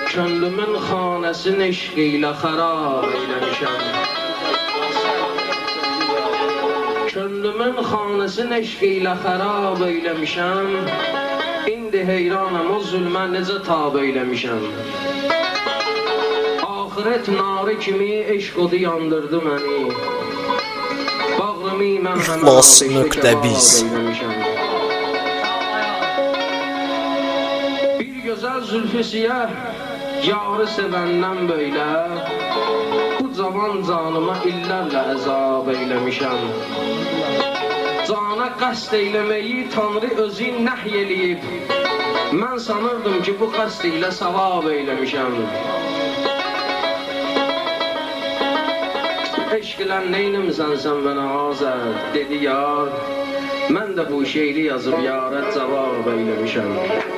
Könlümün xanəsini eşq ilə xarab eyləmişəm. Könlümün xanəsini eşq ilə xarab eyləmişəm. İndi heyranım o zülmə necə tab eyləmişəm. Ahirət narı kimi eşq odu yandırdı məni. Bağrımı mən həmən ateşə kebab eyləmişəm. Bir gözəl zülfü siyah yarı sevəndən böylə, bu cavan canıma illərlə əzab eyləmişəm. Cana qəsd eyləməyi Tanrı özü nəhy eləyib. Mən sanırdım ki, bu qəsd ilə savab eyləmişəm. Eşq ilə neynimsən sən mənə azad, dedi yar. Mən də bu şeiri yazıb yarət cavab eyləmişəm.